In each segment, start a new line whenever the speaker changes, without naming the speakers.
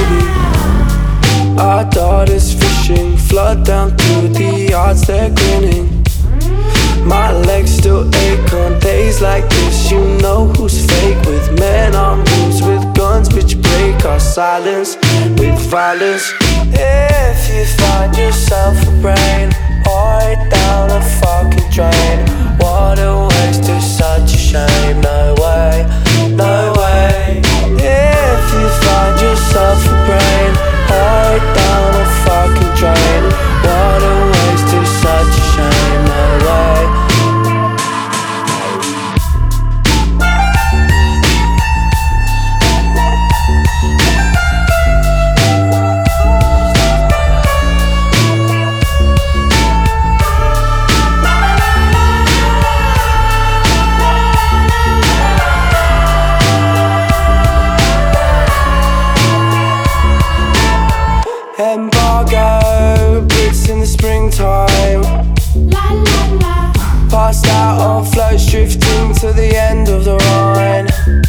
baby. Our daughter's fishing, flood down to the yards, they're grinning. My legs still ache on days like this. You know who's fake, with men on roofs, with guns which break our silence with violence. If you find yourself a brain, pour it down a fucking drain. What a waste, it's such a shame. No way, no way. If you find yourself a brain, pour it down a fucking drain. What a waste, it's such a shame. No way. Embargo, Brits in the springtime. Passed out on floats, drifting to the end of the Rhine.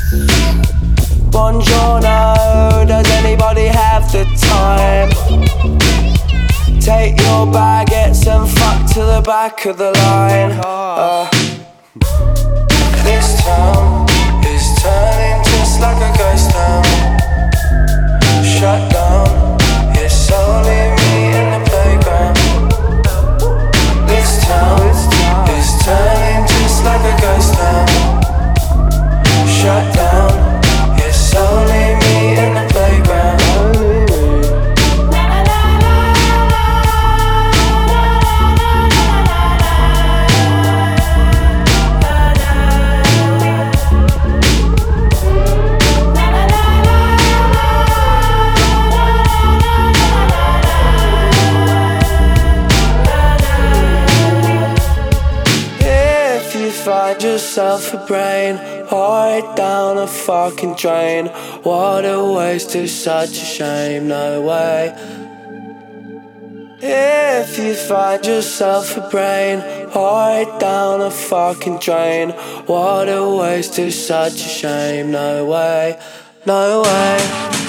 Buongiorno, does anybody have the time? Take your baguettes and fuck to the back of the line. This town is turning just like a ghost town. Shut down, it's only me in the playground. This town is turning just like a ghost town. Shut down, it's only me in the playground. Find yourself a brain, pour it down a fucking drain. What a waste, it's such a shame. No way. If you find yourself a brain, pour it down a fucking drain. What a waste, it's such a shame. No way, no way.